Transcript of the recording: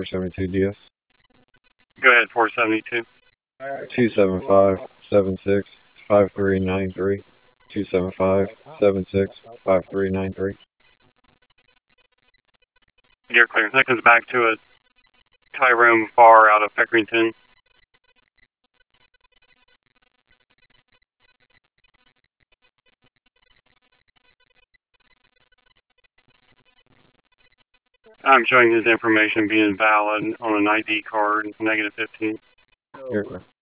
472 DS. Go ahead, 472. 275-76-5393. 275-76-5393. You're clear. That comes back to a Tyrone Farr out of Peckerington. I'm showing his information being valid on an ID card, -15. You're clear.